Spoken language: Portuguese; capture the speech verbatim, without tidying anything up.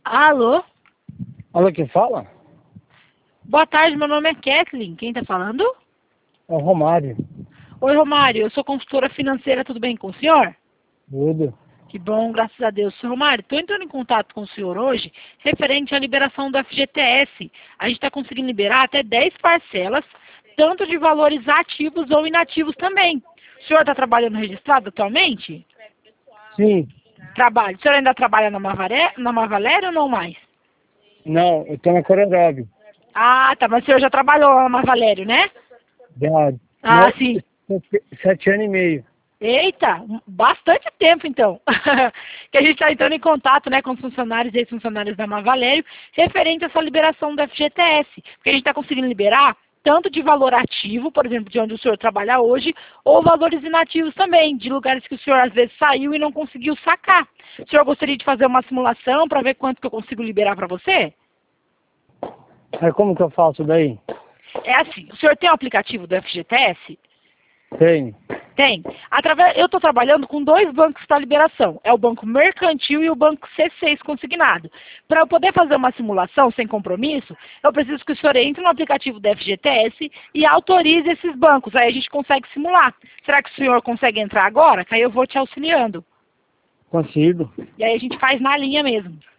Alô? Alô, quem fala? Boa tarde, meu nome é Kathleen. Quem tá falando? É o Romário. Oi, Romário. Eu sou consultora financeira. Tudo bem com o senhor? Tudo. Que bom, graças a Deus. Senhor Romário, estou entrando em contato com o senhor hoje referente à liberação do F G T S. A gente está conseguindo liberar até dez parcelas, tanto de valores ativos ou inativos também. O senhor está trabalhando registrado atualmente? Sim. Trabalho. O senhor ainda trabalha na Mavaré, na Mavaléria ou não mais? Não, eu tô na Corandog. Ah, tá. Mas o senhor já trabalhou lá na Mavalério, né? Já. Ah, sim. Sete, sete anos e meio. Eita, bastante tempo então, que a gente está entrando em contato, né, com os funcionários e ex-funcionários da Mavalério, referente a essa liberação do F G T S, porque a gente está conseguindo liberar tanto de valor ativo, por exemplo, de onde o senhor trabalha hoje, ou valores inativos também, de lugares que o senhor às vezes saiu e não conseguiu sacar. O senhor gostaria de fazer uma simulação para ver quanto que eu consigo liberar para você? Aí como que eu faço daí? É assim, o senhor tem o aplicativo do F G T S? Tem. Tem. Através, eu estou trabalhando com dois bancos para liberação. É o Banco Mercantil e o Banco C seis Consignado. Para eu poder fazer uma simulação sem compromisso, eu preciso que o senhor entre no aplicativo do F G T S e autorize esses bancos. Aí a gente consegue simular. Será que o senhor consegue entrar agora? Que aí eu vou te auxiliando. Consigo. E aí a gente faz na linha mesmo.